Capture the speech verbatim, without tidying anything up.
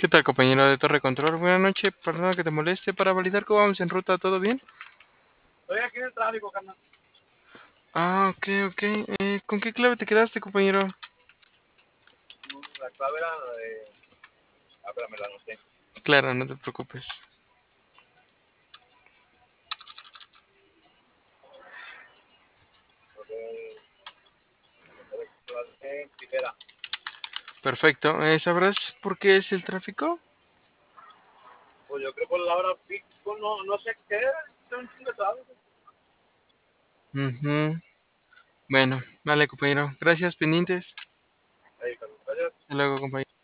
¿Qué tal, compañero de Torre Control? Buenas noches, perdona que te moleste. Para validar cómo vamos en ruta, ¿todo bien? Estoy aquí en el tráfico, carnal. Ah, ok, ok. Eh, ¿con qué clave te quedaste, compañero? La clave era la de... Ah, espérame, la anoté. Claro, no te preocupes. Porque... La de primera. Perfecto. Eh, ¿sabrás por qué es el tráfico? Pues yo creo que por la hora pico, no, no sé qué. Estoy un chingo de tráfico. Ujú. Bueno, vale, compañero. Gracias, pendientes. Ahí, carnal. Hasta luego, compañero.